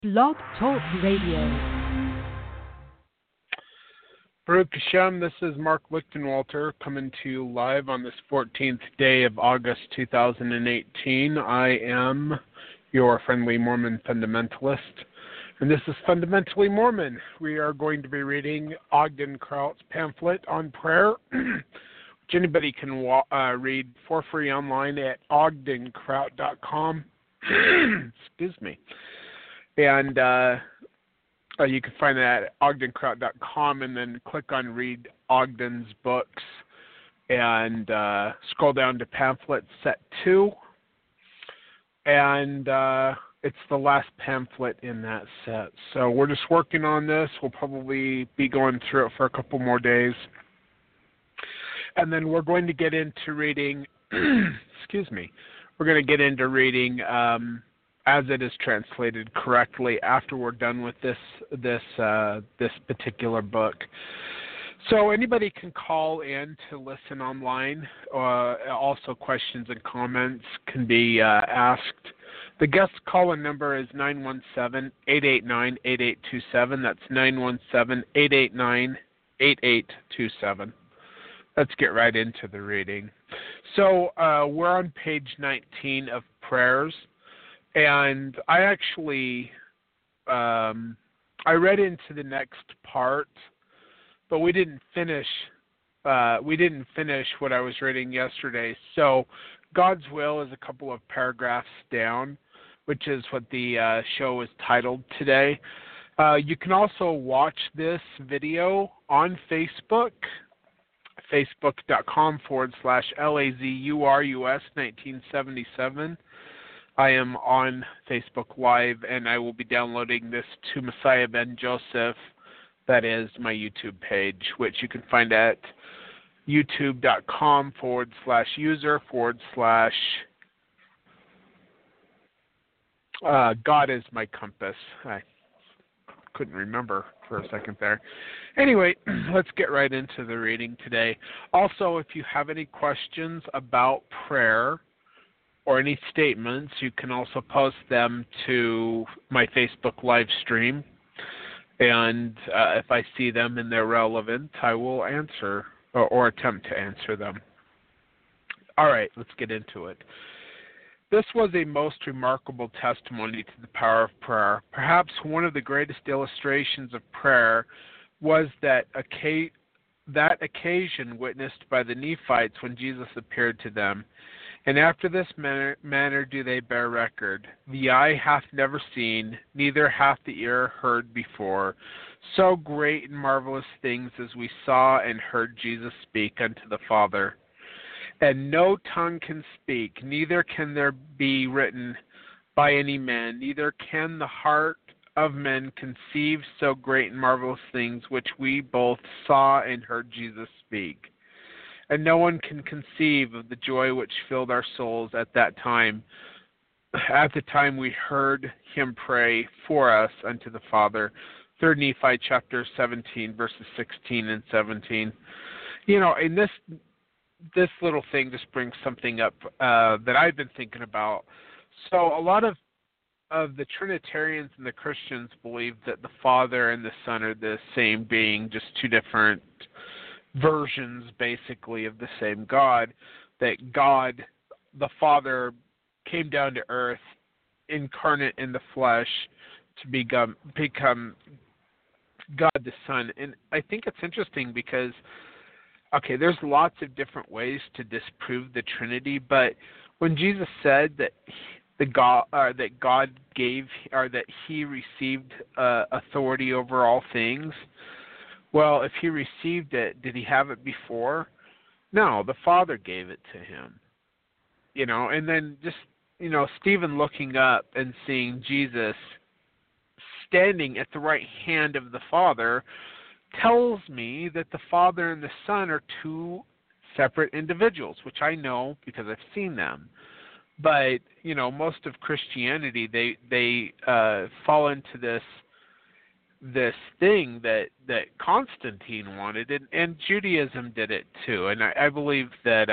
Blog Talk Radio. Baruch Hashem, this is Mark Lichtenwalter coming to you live on this 14th day of August 2018. I am your friendly Mormon fundamentalist, and this is Fundamentally Mormon. We are going to be reading Ogden Kraut's pamphlet on prayer, which anybody can read for free online at ogdenkraut.com. Excuse me. And you can find that at ogdenkraut.com and then click on Read Ogden's Books and scroll down to pamphlet set 2. And it's the last pamphlet in that set. So we're just working on this. We'll probably be going through it for a couple more days. And then we're going to get into reading, excuse me, we're going to get into reading as it is translated correctly after we're done with this particular book. So anybody can call in to listen online. Also, questions and comments can be asked. The guest call-in number is 917-889-8827. That's 917-889-8827. Let's get right into the reading. So we're on page 19 of prayers. And I actually, I read into the next part, but we didn't finish what I was reading yesterday. So God's will is a couple of paragraphs down, which is what the show is titled today. You can also watch this video on Facebook, facebook.com/LAZURUS1977. I am on Facebook Live, and I will be downloading this to Messiah Ben Joseph. That is my YouTube page, which you can find at youtube.com/user/ God is my compass. I couldn't remember for a second there. Anyway, let's get right into the reading today. Also, if you have any questions about prayer or any statements, you can also post them to my Facebook live stream. And if I see them and they're relevant, I will answer or attempt to answer them. All right, let's get into it. This was a most remarkable testimony to the power of prayer. Perhaps one of the greatest illustrations of prayer was that occasion witnessed by the Nephites when Jesus appeared to them. And after this manner do they bear record. The eye hath never seen, neither hath the ear heard before, so great and marvelous things as we saw and heard Jesus speak unto the Father. And no tongue can speak, neither can there be written by any man, neither can the heart of men conceive so great and marvelous things which we both saw and heard Jesus speak. And no one can conceive of the joy which filled our souls at the time we heard him pray for us unto the Father. 3 Nephi chapter 17, verses 16 and 17. You know, and this little thing just brings something up that I've been thinking about. So a lot of the Trinitarians and the Christians believe that the Father and the Son are the same being, just two different versions basically of the same God, that God the Father came down to earth incarnate in the flesh to become God the Son. And I think it's interesting because there's lots of different ways to disprove the Trinity, but when Jesus said that God gave, or that he received authority over all things, well, if he received it, did he have it before? No, the Father gave it to him. You know, and then just, Stephen looking up and seeing Jesus standing at the right hand of the Father tells me that the Father and the Son are two separate individuals, which I know because I've seen them. But, most of Christianity, they fall into this thing that Constantine wanted, and Judaism did it too. And I believe that,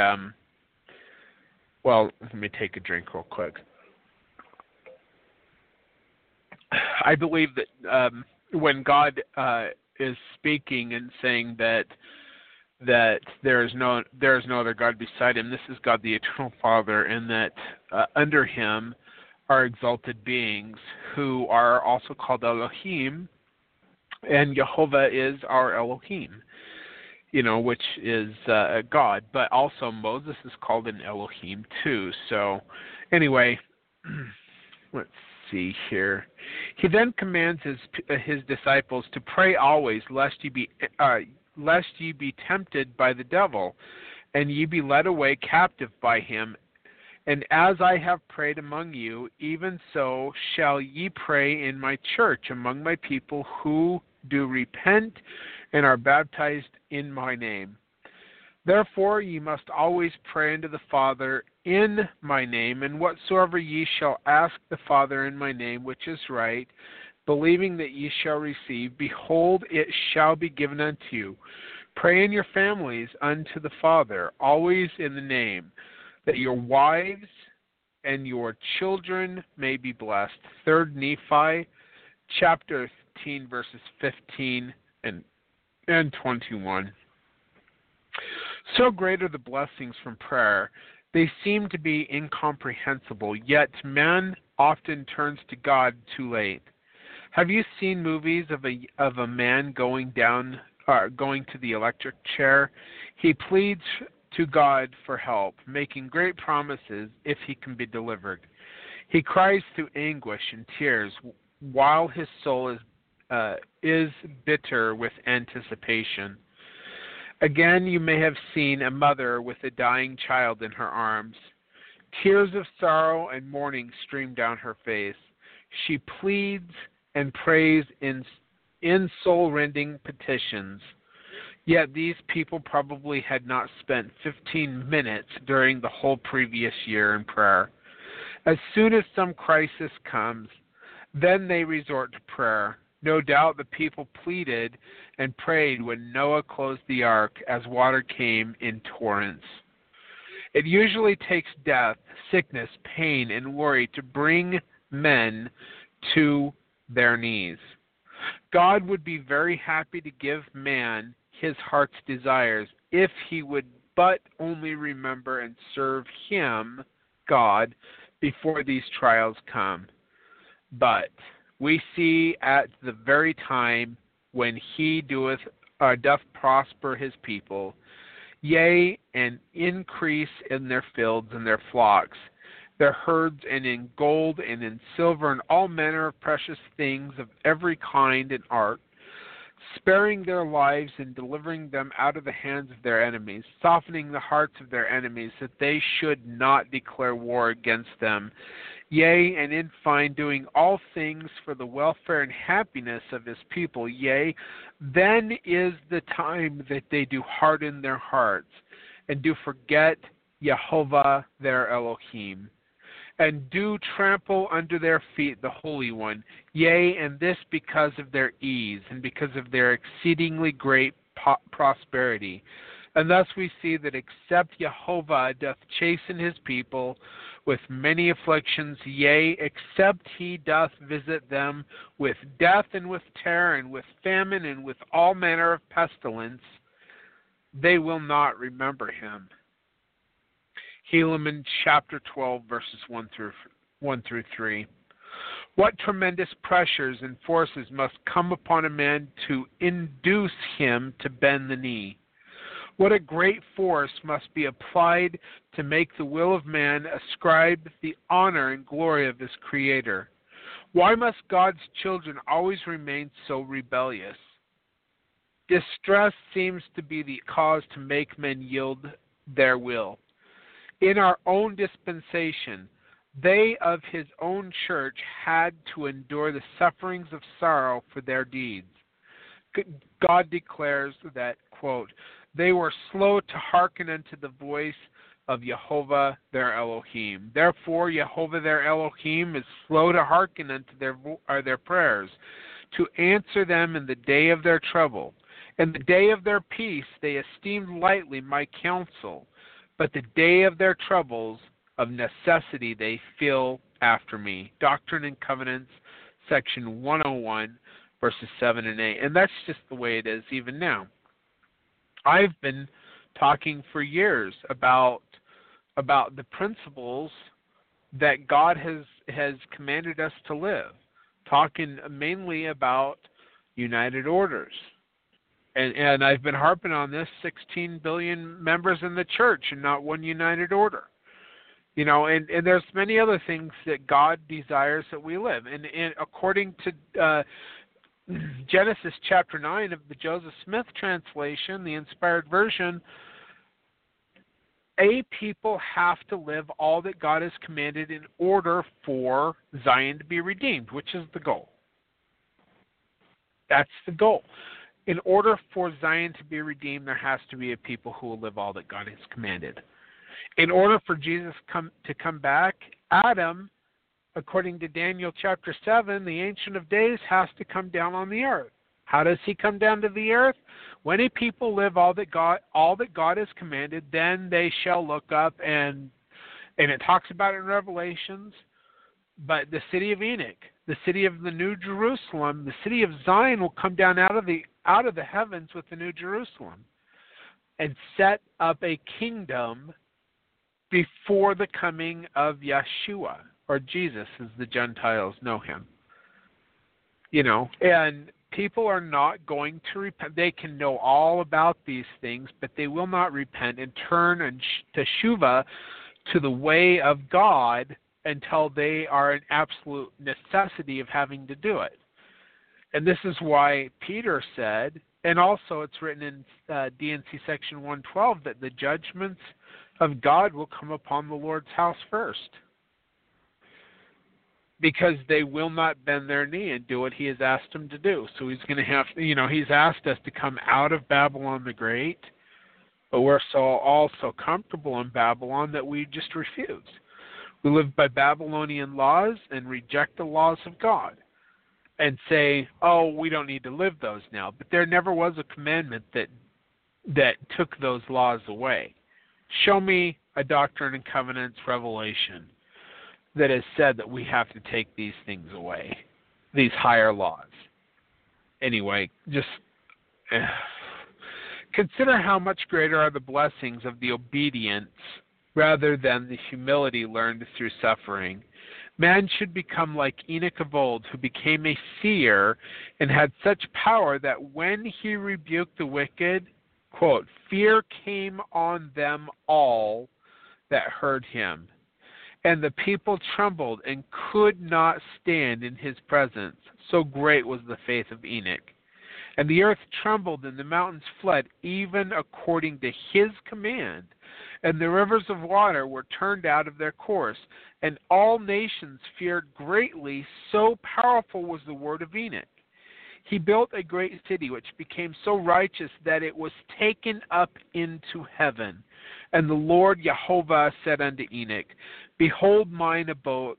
let me take a drink real quick. I believe that when God is speaking and saying that there is no other God beside Him, this is God the Eternal Father, and that under Him are exalted beings who are also called Elohim, and Jehovah is our Elohim, which is God. But also Moses is called an Elohim too. So anyway, let's see here. He then commands his disciples to pray always, lest ye be tempted by the devil, and ye be led away captive by him. And as I have prayed among you, even so shall ye pray in my church among my people who do repent and are baptized in my name. Therefore ye must always pray unto the Father in my name, and whatsoever ye shall ask the Father in my name, which is right, believing that ye shall receive, behold, it shall be given unto you. Pray in your families unto the Father, always in the name, that your wives and your children may be blessed. 3 Nephi, chapter 15, verses 15 and 21. So great are the blessings from prayer. They seem to be incomprehensible, yet man often turns to God too late. Have you seen movies of a man going to the electric chair? He pleads to God for help, making great promises if he can be delivered. He cries through anguish and tears while his soul is bitter with anticipation. Again, you may have seen a mother with a dying child in her arms. Tears of sorrow and mourning stream down her face. She pleads and prays in soul-rending petitions. Yet these people probably had not spent 15 minutes during the whole previous year in prayer. As soon as some crisis comes, then they resort to prayer. No doubt the people pleaded and prayed when Noah closed the ark as water came in torrents. It usually takes death, sickness, pain, and worry to bring men to their knees. God would be very happy to give man his heart's desires if he would but only remember and serve him, God, before these trials come. But we see at the very time when he doth prosper his people, yea, and increase in their fields and their flocks, their herds, and in gold and in silver and all manner of precious things of every kind and art, sparing their lives and delivering them out of the hands of their enemies, softening the hearts of their enemies, that they should not declare war against them. Yea, and in fine, doing all things for the welfare and happiness of his people. Yea, then is the time that they do harden their hearts, and do forget Jehovah their Elohim, and do trample under their feet the Holy One. Yea, and this because of their ease, and because of their exceedingly great prosperity. And thus we see that except Jehovah doth chasten his people with many afflictions, yea, except he doth visit them with death and with terror and with famine and with all manner of pestilence, they will not remember him. Helaman chapter 12, verses 1 through 3. What tremendous pressures and forces must come upon a man to induce him to bend the knee? What a great force must be applied to make the will of man ascribe the honor and glory of his Creator? Why must God's children always remain so rebellious? Distress seems to be the cause to make men yield their will. In our own dispensation, they of his own church had to endure the sufferings of sorrow for their deeds. God declares that, quote, they were slow to hearken unto the voice of Jehovah their Elohim. Therefore, Jehovah their Elohim is slow to hearken unto their prayers, to answer them in the day of their trouble. In the day of their peace they esteemed lightly my counsel, but the day of their troubles of necessity they feel after me. Doctrine and Covenants section 101, verses 7 and 8. And that's just the way it is even now. I've been talking for years about the principles that God has commanded us to live, talking mainly about united orders. And I've been harping on this, 16 billion members in the church and not one united order. You know, and there's many other things that God desires that we live. And according to Genesis chapter 9 of the Joseph Smith translation, the inspired version, a people have to live all that God has commanded in order for Zion to be redeemed, which is the goal. That's the goal. In order for Zion to be redeemed, there has to be a people who will live all that God has commanded. In order for Jesus to come back, Adam, according to Daniel chapter 7, the Ancient of Days has to come down on the earth. How does he come down to the earth? When a people live all that God has commanded, then they shall look up, and it talks about it in Revelations. But the city of Enoch, the city of the New Jerusalem, the city of Zion will come down out of the heavens with the New Jerusalem and set up a kingdom before the coming of Yeshua, or Jesus as the Gentiles know him. You know, and people are not going to repent. They can know all about these things, but they will not repent and turn to Shuvah, to the way of God, until they are an absolute necessity of having to do it. And this is why Peter said, and also it's written in D&C section 112, that the judgments of God will come upon the Lord's house first, because they will not bend their knee and do what he has asked them to do. So he's going to have, he's asked us to come out of Babylon the Great, but we're all so comfortable in Babylon that we just refuse. We live by Babylonian laws and reject the laws of God and say, oh, we don't need to live those now. But there never was a commandment that took those laws away. Show me a Doctrine and Covenants revelation that has said that we have to take these things away, these higher laws. Anyway, just consider how much greater are the blessings of the obedience rather than the humility learned through suffering. Man should become like Enoch of old, who became a seer and had such power that when he rebuked the wicked, quote, fear came on them all that heard him. And the people trembled and could not stand in his presence. So great was the faith of Enoch. And the earth trembled and the mountains fled, even according to his command. And the rivers of water were turned out of their course. And all nations feared greatly, so powerful was the word of Enoch. He built a great city which became so righteous that it was taken up into heaven. And the Lord Jehovah said unto Enoch, Behold mine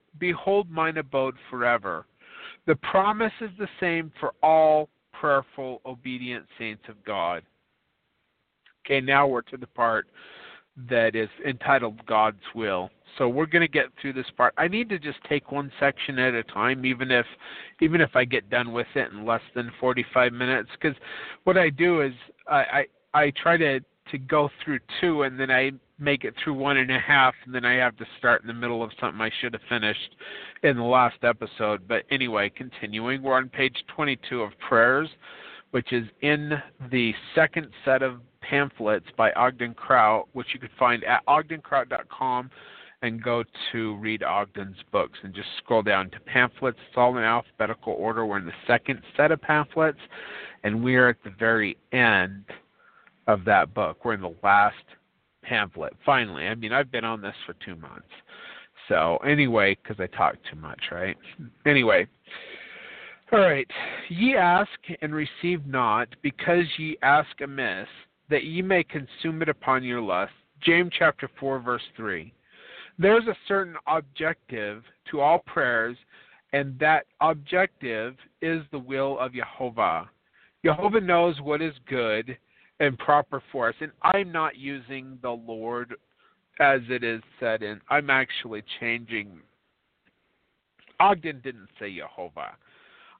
abode forever. The promise is the same for all prayerful, obedient saints of God. Okay, now we're to the part that is entitled God's Will. So we're going to get through this part. I need to just take one section at a time, even if I get done with it in less than 45 minutes. Because what I do is I try to go through two, and then I make it through 1.5, and then I have to start in the middle of something I should have finished in the last episode. But anyway, continuing, we're on page 22 of Prayers, which is in the second set of pamphlets by Ogden Kraut, which you could find at ogdenkraut.com, and go to read Ogden's books and just scroll down to pamphlets. It's all in alphabetical order. We're in the second set of pamphlets, and we're at the very end of that book. We're in the last pamphlet, finally. I mean, I've been on this for 2 months. So anyway, because I talk too much, right? Anyway, all right. Ye ask and receive not, because ye ask amiss, that ye may consume it upon your lust. James chapter 4, verse 3. There's a certain objective to all prayers, and that objective is the will of Jehovah. Jehovah knows what is good and proper for us. And I'm not using the Lord as it is said in, I'm actually changing. Ogden didn't say Jehovah.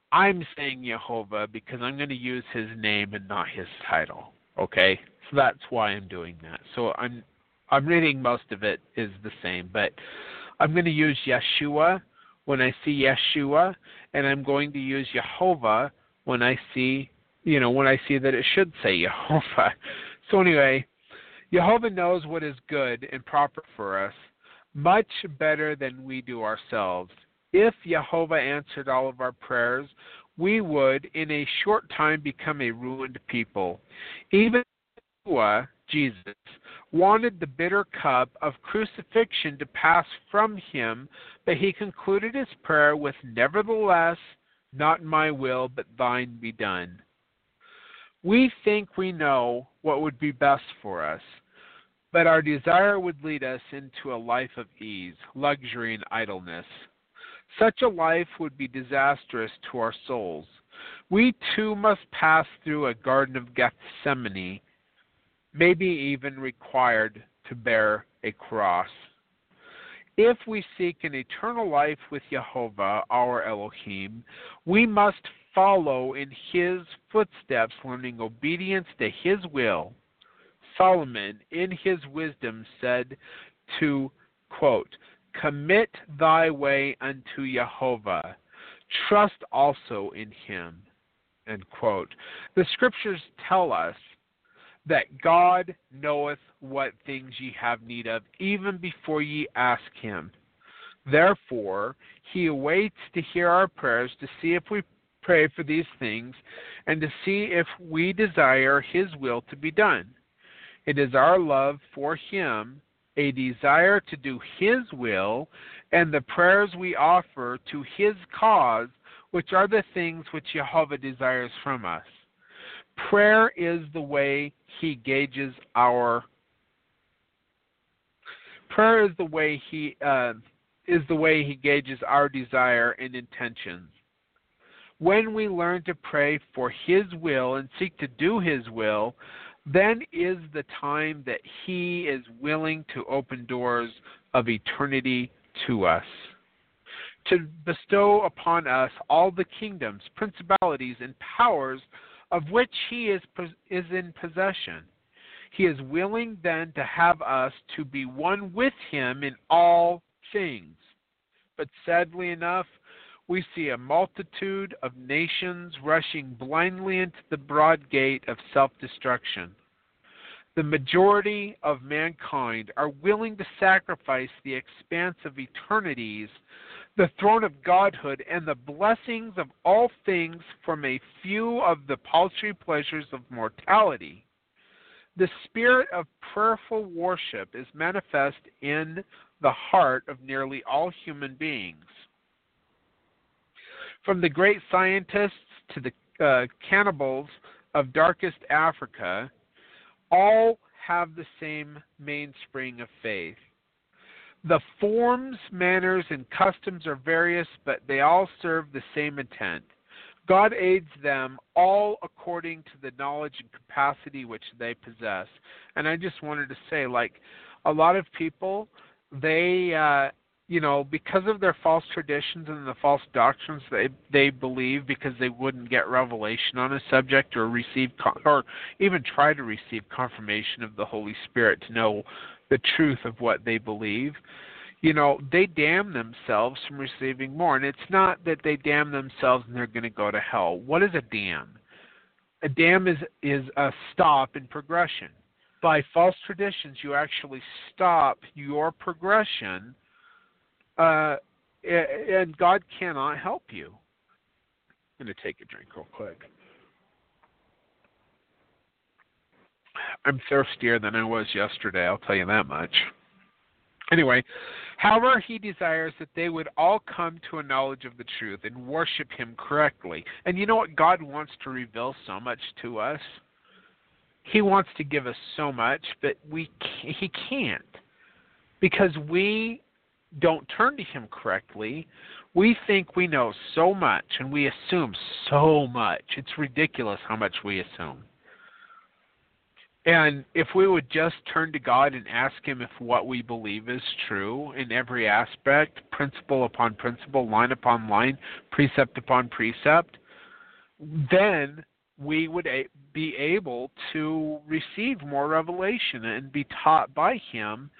I'm saying Jehovah because I'm going to use his name and not his title. Okay? So that's why I'm doing that. So I'm reading most of it is the same, but I'm going to use Yeshua when I see Yeshua, and I'm going to use Jehovah when I see, when I see that it should say Jehovah. So anyway, Jehovah knows what is good and proper for us much better than we do ourselves. If Jehovah answered all of our prayers, we would in a short time become a ruined people. Even Yeshua, Jesus, wanted the bitter cup of crucifixion to pass from him, but he concluded his prayer with, "Nevertheless, not my will, but thine be done." We think we know what would be best for us, but our desire would lead us into a life of ease, luxury, and idleness. Such a life would be disastrous to our souls. We too must pass through a Garden of Gethsemane, maybe even required to bear a cross. If we seek an eternal life with Jehovah, our Elohim, we must follow in his footsteps, learning obedience to his will. Solomon, in his wisdom, said to, quote, "Commit thy way unto Jehovah. Trust also in him." End quote. The scriptures tell us that God knoweth what things ye have need of, even before ye ask him. Therefore, he awaits to hear our prayers, to see if we pray for these things, and to see if we desire his will to be done. It is our love for him, a desire to do his will, and the prayers we offer to his cause, which are the things which Jehovah desires from us. Prayer is the way he gauges our gauges our desire and intentions. When we learn to pray for his will and seek to do his will, then is the time that he is willing to open doors of eternity to us, to bestow upon us all the kingdoms, principalities, and powers of which he is in possession. He is willing then to have us to be one with him in all things. But sadly enough, we see a multitude of nations rushing blindly into the broad gate of self-destruction. The majority of mankind are willing to sacrifice the expanse of eternities, the throne of godhood, and the blessings of all things from a few of the paltry pleasures of mortality. The spirit of prayerful worship is manifest in the heart of nearly all human beings. From the great scientists to the cannibals of darkest Africa, all have the same mainspring of faith. The forms, manners, and customs are various, but they all serve the same intent. God aids them all according to the knowledge and capacity which they possess. And I just wanted to say, a lot of people, they, because of their false traditions and the false doctrines they believe, because they wouldn't get revelation on a subject or receive or even try to receive confirmation of the Holy Spirit to know the truth of what they believe, they damn themselves from receiving more. And it's not that they damn themselves and they're going to go to hell. What is a dam? A dam is a stop in progression. By false traditions, you actually stop your progression, and God cannot help you. I'm going to take a drink real quick. I'm thirstier than I was yesterday, I'll tell you that much. Anyway, however, he desires that they would all come to a knowledge of the truth and worship him correctly. And you know what? God wants to reveal so much to us. He wants to give us so much, but he can't, because we don't turn to him correctly. We think we know so much, and we assume so much. It's ridiculous how much we assume. And if we would just turn to God and ask him if what we believe is true in every aspect, principle upon principle, line upon line, precept upon precept, then we would be able to receive more revelation and be taught by him,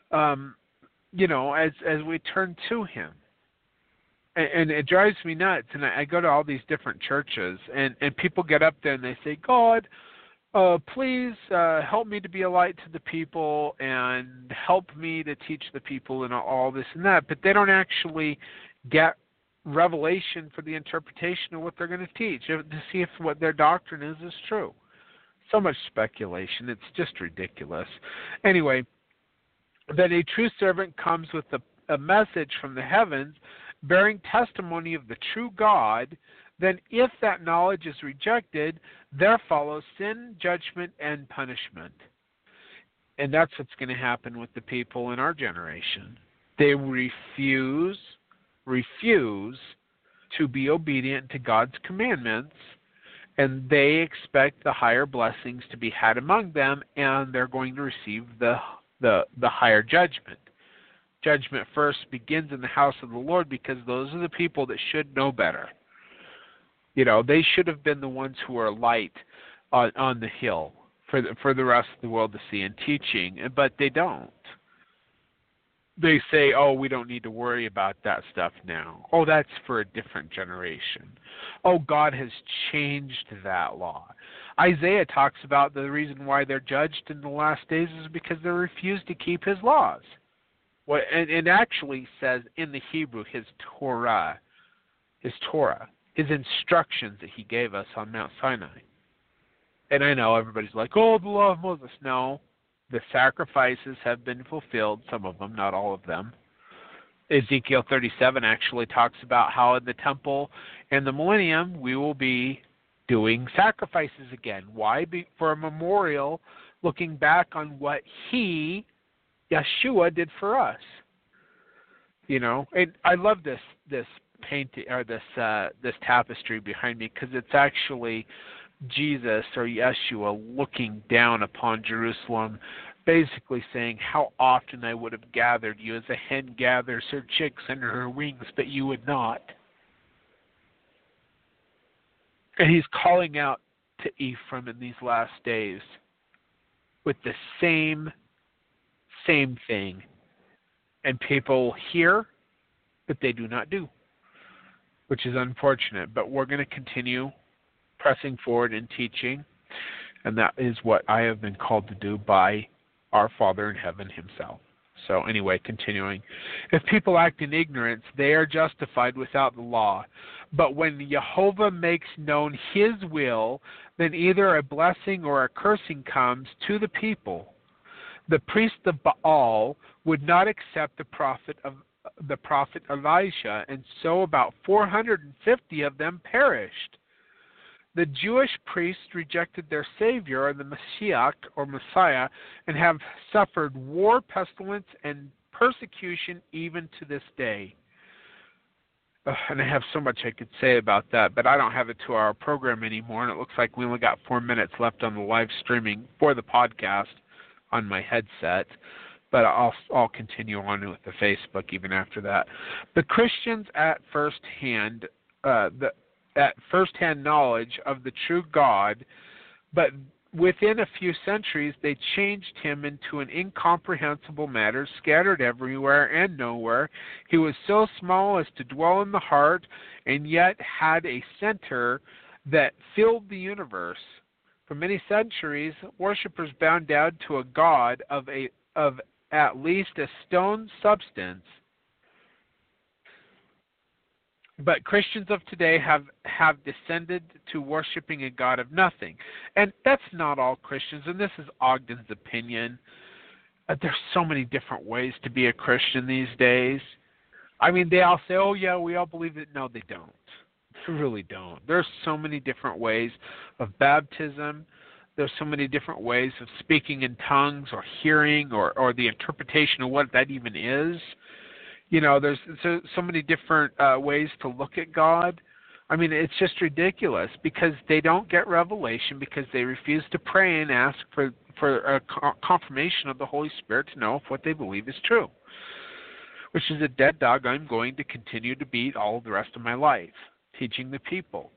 as we turn to him. And it drives me nuts. And I go to all these different churches, and people get up there and they say, God, please help me to be a light to the people and help me to teach the people and all this and that. But they don't actually get revelation for the interpretation of what they're going to teach, to see if what their doctrine is true. So much speculation. It's just ridiculous. Anyway, that a true servant comes with a message from the heavens bearing testimony of the true God, then if that knowledge is rejected, there follows sin, judgment, and punishment. And that's what's going to happen with the people in our generation. They refuse to be obedient to God's commandments, and they expect the higher blessings to be had among them, and they're going to receive the higher judgment. Judgment first begins in the house of the Lord, because those are the people that should know better. They should have been the ones who are light on the hill for the rest of the world to see and teaching, but they don't. They say, oh, we don't need to worry about that stuff now. Oh, that's for a different generation. Oh, God has changed that law. Isaiah talks about the reason why they're judged in the last days is because they refuse to keep his laws. And actually says in the Hebrew, his Torah, his instructions that he gave us on Mount Sinai. And I know everybody's like, oh, the law of Moses. No. The sacrifices have been fulfilled, some of them, not all of them. Ezekiel 37 actually talks about how in the temple and the millennium we will be doing sacrifices again. Why? For a memorial looking back on what Yeshua, did for us. And I love this painting or this tapestry behind me, because it's actually Jesus or Yeshua looking down upon Jerusalem, basically saying, how often I would have gathered you as a hen gathers her chicks under her wings, but you would not. And he's calling out to Ephraim in these last days with the same thing. And people hear, but they do not do, which is unfortunate. But we're going to continue pressing forward in teaching, and that is what I have been called to do by our Father in heaven himself. So anyway, continuing. If people act in ignorance, they are justified without the law. But when Jehovah makes known his will, then either a blessing or a cursing comes to the people. The priest of Baal would not accept the prophet Elijah, and so about 450 of them perished. The Jewish priests rejected their Savior, the Mashiach, or Messiah, and have suffered war, pestilence, and persecution even to this day. And I have so much I could say about that, but I don't have a 2-hour program anymore, and it looks like we only got 4 minutes left on the live streaming for the podcast on my headset. But I'll continue on with the Facebook even after that. The Christians at first-hand knowledge of the true God, but within a few centuries they changed him into an incomprehensible matter, scattered everywhere and nowhere. He was so small as to dwell in the heart, and yet had a center that filled the universe. For many centuries, worshippers bowed down to a God of at least a stone substance. But Christians of today have descended to worshiping a God of nothing. And that's not all Christians, and this is Ogden's opinion. There's so many different ways to be a Christian these days. I mean, they all say, oh yeah, we all believe it. No, they don't. They really don't. There's so many different ways of baptism. There's so many different ways of speaking in tongues or hearing or the interpretation of what that even is. There's so many different ways to look at God. I mean, it's just ridiculous because they don't get revelation, because they refuse to pray and ask for a confirmation of the Holy Spirit to know if what they believe is true, which is a dead dog I'm going to continue to beat all the rest of my life, teaching the people.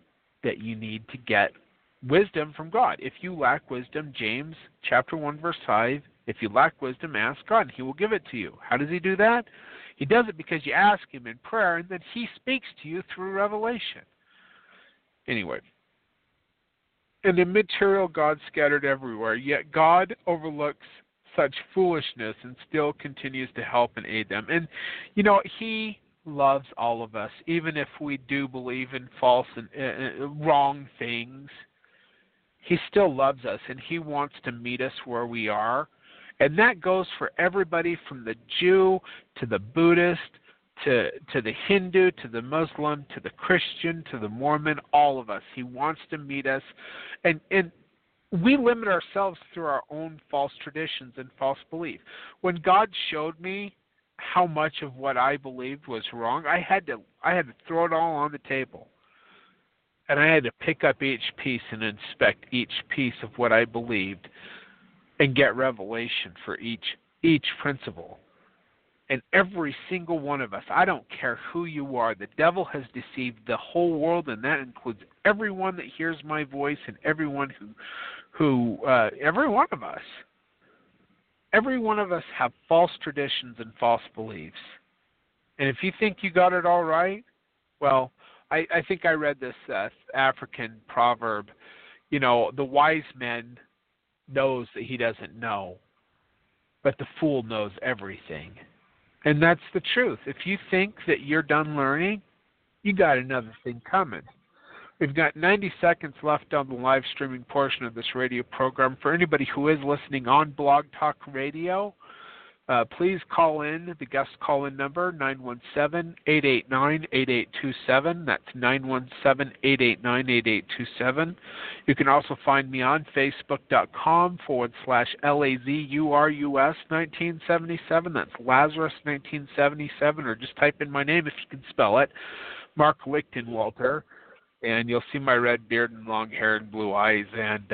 that you need to get wisdom from God. If you lack wisdom, James chapter 1, verse 5, if you lack wisdom, ask God, and he will give it to you. How does he do that? He does it because you ask him in prayer, and then he speaks to you through revelation. Anyway, and the material God scattered everywhere, yet God overlooks such foolishness and still continues to help and aid them. And, he loves all of us, even if we do believe in false and wrong things. He still loves us, and he wants to meet us where we are. And that goes for everybody from the Jew to the Buddhist to the Hindu to the Muslim to the Christian to the Mormon, all of us. He wants to meet us. And we limit ourselves through our own false traditions and false belief. When God showed me how much of what I believed was wrong, I had to throw it all on the table. And I had to pick up each piece and inspect each piece of what I believed and get revelation for each principle. And every single one of us, I don't care who you are, the devil has deceived the whole world, and that includes everyone that hears my voice and everyone every one of us. Every one of us have false traditions and false beliefs. And if you think you got it all right, well, I think I read this African proverb, the wise man knows that he doesn't know, but the fool knows everything. And that's the truth. If you think that you're done learning, you got another thing coming. We've got 90 seconds left on the live streaming portion of this radio program. For anybody who is listening on Blog Talk Radio, please call in. The guest call-in number, 917-889-8827. That's 917-889-8827. You can also find me on Facebook.com/LAZURUS1977. That's Lazarus1977, or just type in my name if you can spell it, Mark Lichtenwalter, and you'll see my red beard and long hair and blue eyes. And,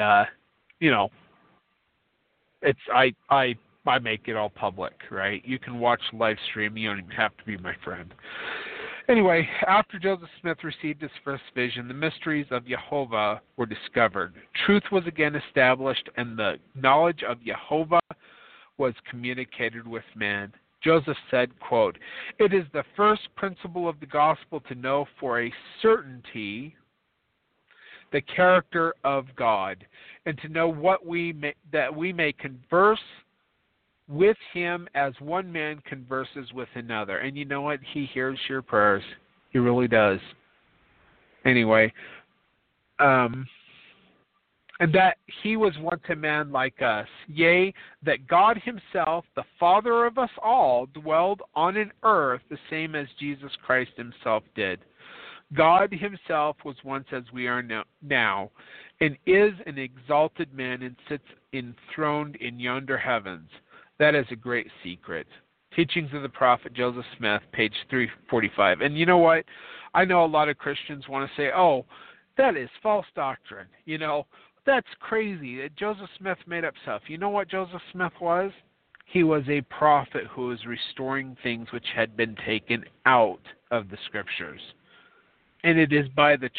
I make it all public, right? You can watch live stream. You don't even have to be my friend. Anyway, after Joseph Smith received his first vision, the mysteries of Jehovah were discovered. Truth was again established, and the knowledge of Jehovah was communicated with man. Joseph said, quote, "It is the first principle of the gospel to know for a certainty the character of God, and to know that we may converse with him as one man converses with another." And you know what? He hears your prayers. He really does. Anyway, and that he was once a man like us. Yea, that God himself, the Father of us all, dwelled on an earth the same as Jesus Christ himself did. God himself was once as we are now, and is an exalted man and sits enthroned in yonder heavens. That is a great secret. Teachings of the Prophet Joseph Smith, page 345. And you know what? I know a lot of Christians want to say, oh, that is false doctrine. That's crazy. Joseph Smith made up stuff. You know what Joseph Smith was? He was a prophet who was restoring things which had been taken out of the Scriptures. And it is by the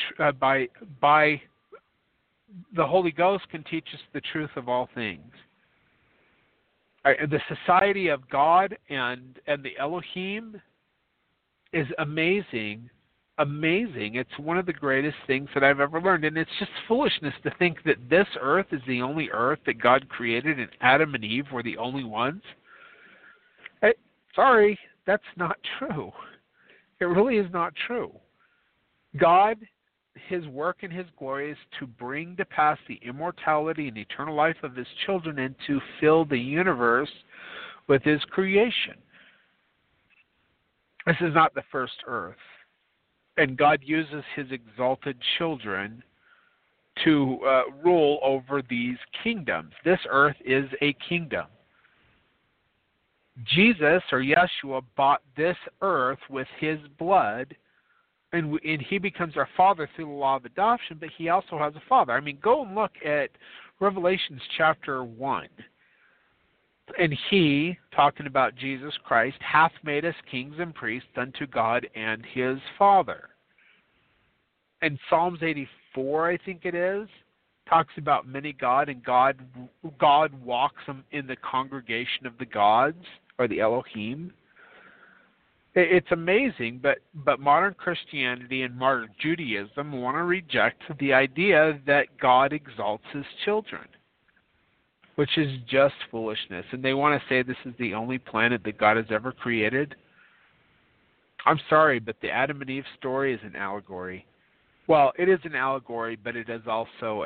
Holy Ghost can teach us the truth of all things. The Society of God and the Elohim is amazing. Amazing. It's one of the greatest things that I've ever learned. And it's just foolishness to think that this earth is the only earth that God created and Adam and Eve were the only ones. Sorry, that's not true. It really is not true. God, his work and his glory is to bring to pass the immortality and eternal life of his children and to fill the universe with his creation. This is not the first earth. And God uses his exalted children to rule over these kingdoms. This earth is a kingdom. Jesus, or Yeshua, bought this earth with his blood, and he becomes our father through the law of adoption, but he also has a father. I mean, go and look at Revelations chapter 1. And he, talking about Jesus Christ, hath made us kings and priests unto God and his Father. And Psalms 4, I think it is, talks about many God, and God walks them in the congregation of the gods, or the Elohim. It's amazing, but modern Christianity and modern Judaism want to reject the idea that God exalts his children, which is just foolishness. And they want to say this is the only planet that God has ever created. I'm sorry, but the Adam and Eve story is an allegory. Well, it is an allegory, but it is also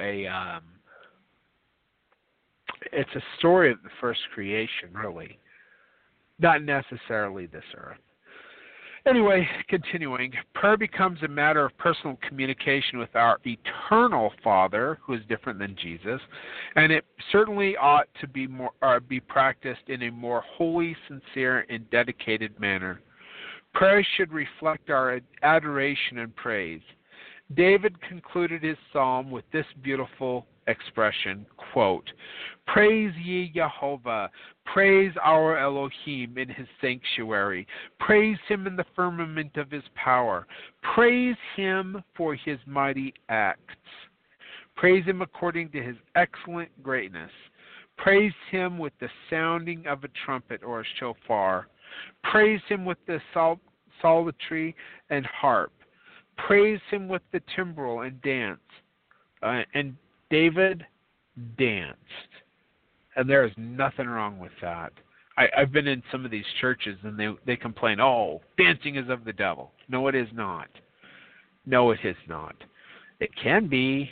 it's a story of the first creation, really. Not necessarily this earth. Anyway, continuing, prayer becomes a matter of personal communication with our eternal Father, who is different than Jesus, and it certainly ought to be practiced in a more holy, sincere, and dedicated manner. Prayer should reflect our adoration and praise. David concluded his psalm with this beautiful expression, quote, "Praise ye Jehovah, praise our Elohim in his sanctuary, praise him in the firmament of his power, praise him for his mighty acts, praise him according to his excellent greatness, praise him with the sounding of a trumpet or a shofar, praise him with the psaltery and harp, praise him with the timbrel and dance." And David danced. And there is nothing wrong with that. I've been in some of these churches and they complain, oh, dancing is of the devil. No, it is not. No, it is not. It can be.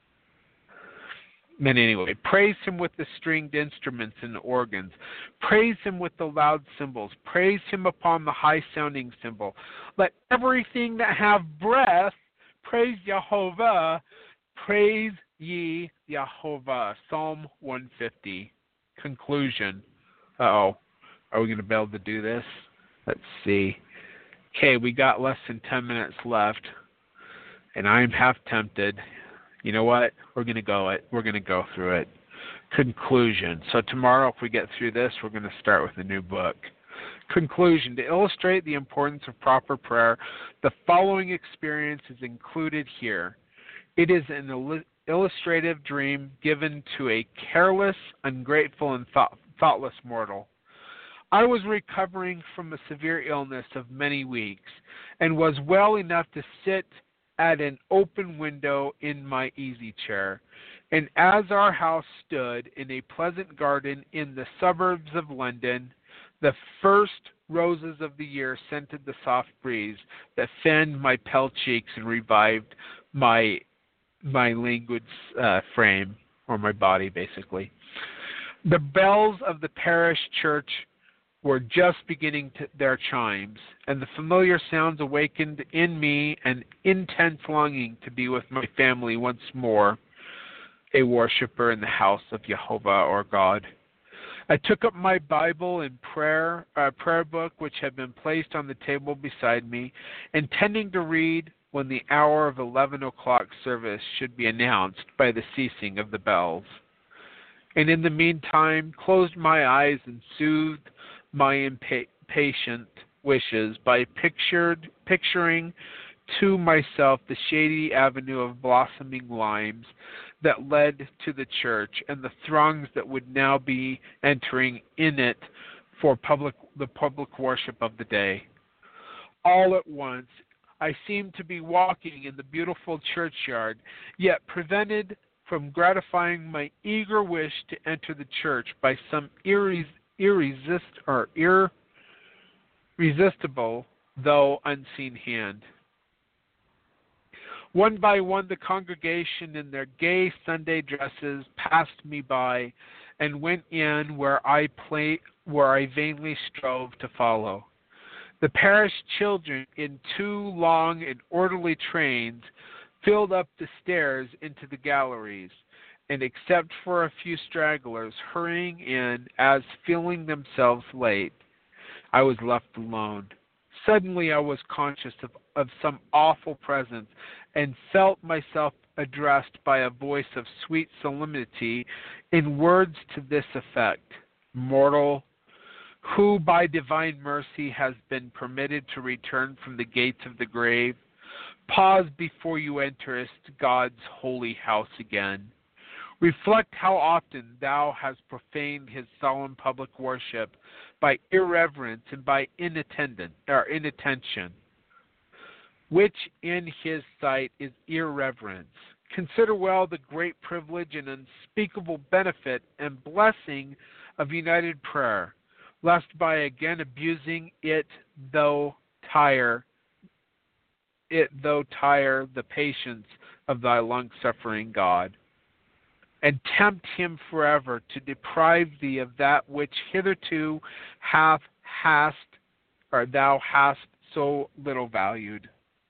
And anyway, praise him with the stringed instruments and the organs. Praise him with the loud cymbals. Praise him upon the high-sounding cymbal. Let everything that have breath praise Jehovah. Praise ye Jehovah. Psalm 150. Conclusion. Uh-oh. Are we going to be able to do this? Let's see. Okay, we got less than 10 minutes left, and I'm half tempted. You know what? We're going to go through it. Conclusion. So tomorrow, if we get through this, we're going to start with a new book. Conclusion. To illustrate the importance of proper prayer, the following experience is included here. It is an illustrative dream given to a careless, ungrateful, and thoughtless mortal. I was recovering from a severe illness of many weeks and was well enough to sit at an open window in my easy chair. And as our house stood in a pleasant garden in the suburbs of London, the first roses of the year scented the soft breeze that fanned my pale cheeks and revived my languid frame, or my body, basically. The bells of the parish church were just beginning their chimes, and the familiar sounds awakened in me an intense longing to be with my family once more, a worshiper in the house of Jehovah or God. I took up my Bible and prayer book, which had been placed on the table beside me, intending to read when the hour of 11 o'clock service should be announced by the ceasing of the bells. And in the meantime, closed my eyes and soothed my impatient wishes by picturing to myself the shady avenue of blossoming limes that led to the church and the throngs that would now be entering in it for the public worship of the day. All at once, I seemed to be walking in the beautiful churchyard, yet prevented from gratifying my eager wish to enter the church by some irresistible, though unseen hand. One by one, the congregation in their gay Sunday dresses passed me by and went in where I vainly strove to follow. The parish children, in 2 long and orderly trains, filled up the stairs into the galleries, and except for a few stragglers hurrying in as feeling themselves late, I was left alone. Suddenly I was conscious of some awful presence and felt myself addressed by a voice of sweet solemnity in words to this effect: "Mortal, who by divine mercy has been permitted to return from the gates of the grave, Pause before you enterest God's holy house again. Reflect how often thou hast profaned his solemn public worship by irreverence and by inattention, which in his sight is irreverence. Consider well the great privilege and unspeakable benefit and blessing of united prayer, lest by again abusing it though tire the patience of thy long-suffering God, and tempt him forever to deprive thee of that which hitherto thou hast so little valued.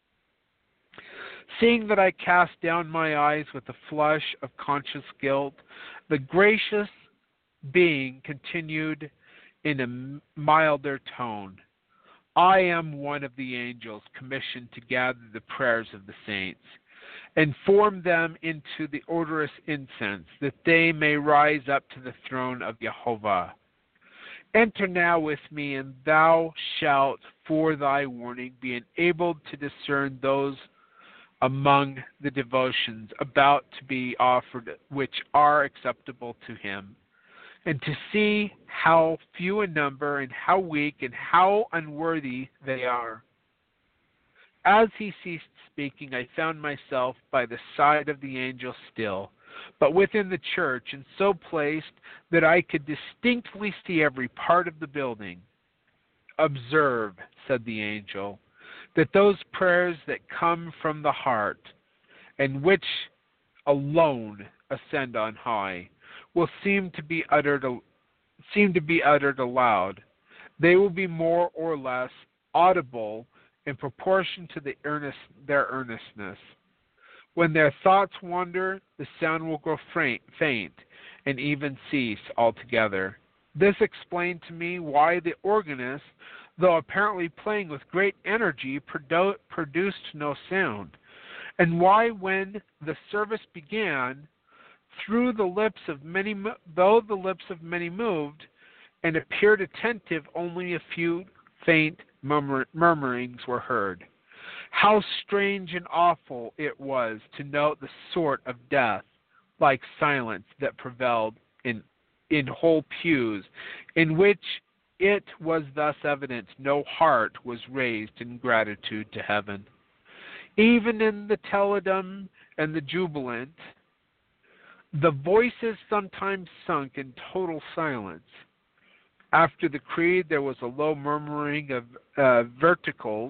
Seeing that I cast down my eyes with a flush of conscious guilt, the gracious being continued in a milder tone, I am one of the angels commissioned to gather the prayers of the saints, and form them into the odorous incense, that they may rise up to the throne of Jehovah. Enter now with me, and thou shalt, for thy warning, be enabled to discern those among the devotions about to be offered which are acceptable to him, and to see how few in number and how weak and how unworthy they are. As he ceased speaking, I found myself by the side of the angel still, but within the church, and so placed that I could distinctly see every part of the building. Observe, said the angel, that those prayers that come from the heart, and which alone ascend on high, will seem to be uttered aloud. They will be more or less audible in proportion to their earnestness. When their thoughts wander, the sound will grow faint and even cease altogether. This explained to me why the organist, though apparently playing with great energy, produced no sound, and why when the service began, though the lips of many moved and appeared attentive, only a few faint murmurings were heard. How strange and awful it was to note the sort of death-like silence that prevailed in whole pews, in which it was thus evident no heart was raised in gratitude to heaven. Even in the Teledum and the Jubilant, the voices sometimes sunk in total silence. After the creed, there was a low murmuring of verticals,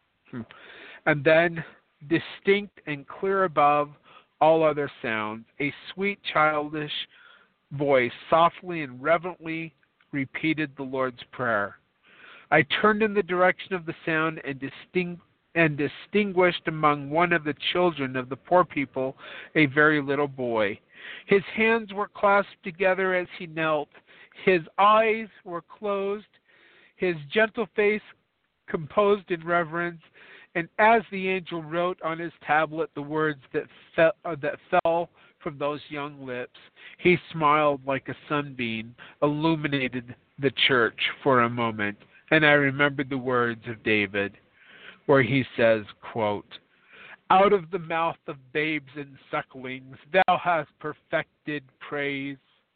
and then, distinct and clear above all other sounds, a sweet childish voice softly and reverently repeated the Lord's Prayer. I turned in the direction of the sound and distinguished among one of the children of the poor people a very little boy. His hands were clasped together as he knelt. His eyes were closed, his gentle face composed in reverence, and as the angel wrote on his tablet the words that fell from those young lips, he smiled like a sunbeam, illuminated the church for a moment, and I remembered the words of David, where he says, quote, out of the mouth of babes and sucklings thou hast perfected praise.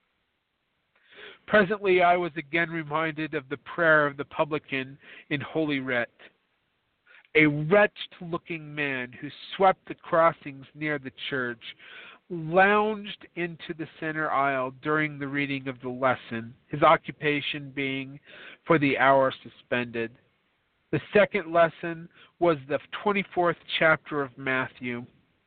Presently I was again reminded of the prayer of the publican in Holy Writ. A wretched-looking man who swept the crossings near the church lounged into the center aisle during the reading of the lesson, his occupation being for the hour suspended. The second lesson was the 24th chapter of Matthew.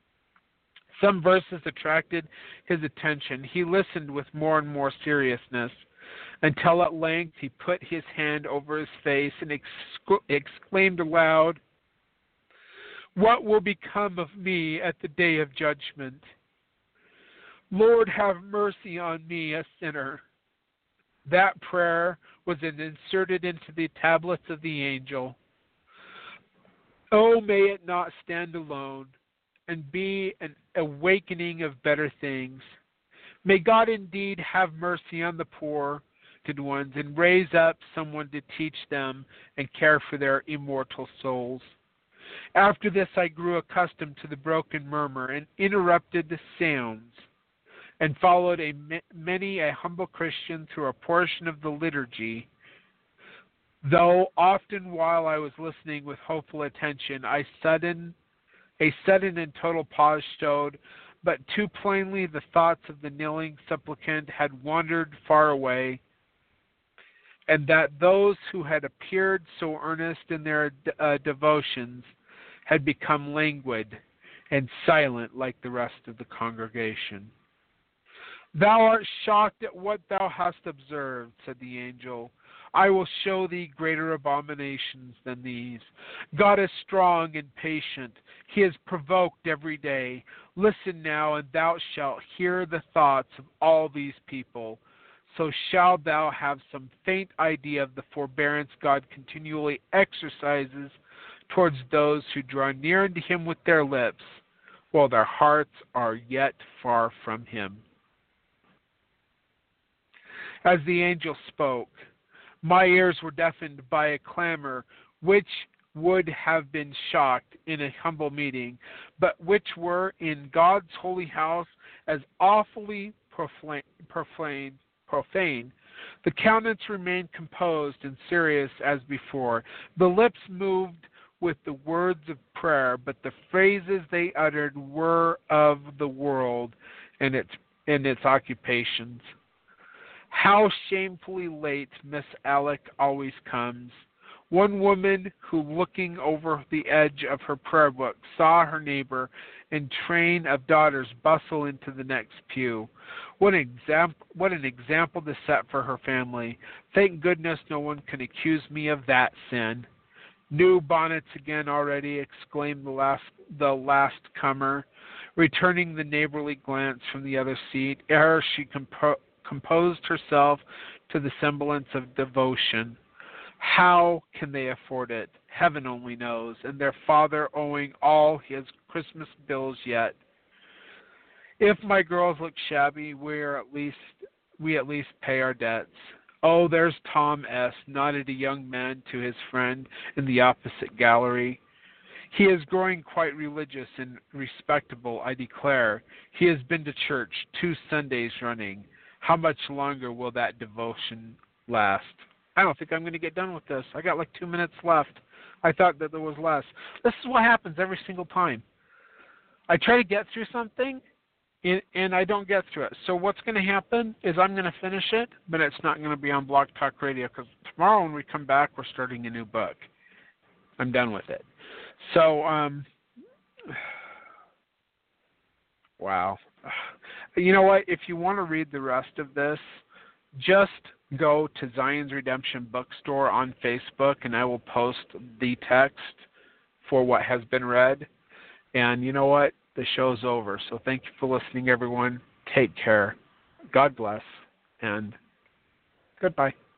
Some verses attracted his attention. He listened with more and more seriousness, until at length he put his hand over his face and exclaimed aloud, what will become of me at the day of judgment? Lord, have mercy on me, a sinner. That prayer was inserted into the tablets of the angel. Oh, may it not stand alone and be an awakening of better things. May God indeed have mercy on the poor ones and raise up someone to teach them and care for their immortal souls. After this I grew accustomed to the broken murmur and interrupted sounds, and followed many a humble Christian through a portion of the liturgy, though often while I was listening with hopeful attention, a sudden and total pause showed but too plainly the thoughts of the kneeling supplicant had wandered far away, and that those who had appeared so earnest in their devotions had become languid and silent like the rest of the congregation. Thou art shocked at what thou hast observed, said the angel. I will show thee greater abominations than these. God is strong and patient. He is provoked every day. Listen now, and thou shalt hear the thoughts of all these people. So shalt thou have some faint idea of the forbearance God continually exercises towards those who draw near unto him with their lips, while their hearts are yet far from him. As the angel spoke, my ears were deafened by a clamor which would have been shocked in a humble meeting, but which were in God's holy house as awfully profane. The countenance remained composed and serious as before. The lips moved with the words of prayer, but the phrases they uttered were of the world and its occupations. How shamefully late Miss Alec always comes. One woman who, looking over the edge of her prayer book, saw her neighbor and train of daughters bustle into the next pew. What an example to set for her family. Thank goodness no one can accuse me of that sin. New bonnets again already, exclaimed the last comer, returning the neighborly glance from the other seat, ere she composed herself to the semblance of devotion. How can they afford it? Heaven only knows, and their father owing all his Christmas bills yet. If my girls look shabby, we at least pay our debts. Oh, there's Tom S., nodded a young man to his friend in the opposite gallery. He is growing quite religious and respectable, I declare. He has been to church 2 Sundays running. How much longer will that devotion last? I don't think I'm going to get done with this. I got like 2 minutes left. I thought that there was less. This is what happens every single time. I try to get through something, and I don't get through it. So what's going to happen is I'm going to finish it, but it's not going to be on Blog Talk Radio, because tomorrow when we come back, we're starting a new book. I'm done with it. So, wow. You know what? If you want to read the rest of this, just go to Zion's Redemption Bookstore on Facebook, and I will post the text for what has been read. And you know what? The show's over. So thank you for listening, everyone. Take care. God bless, and goodbye.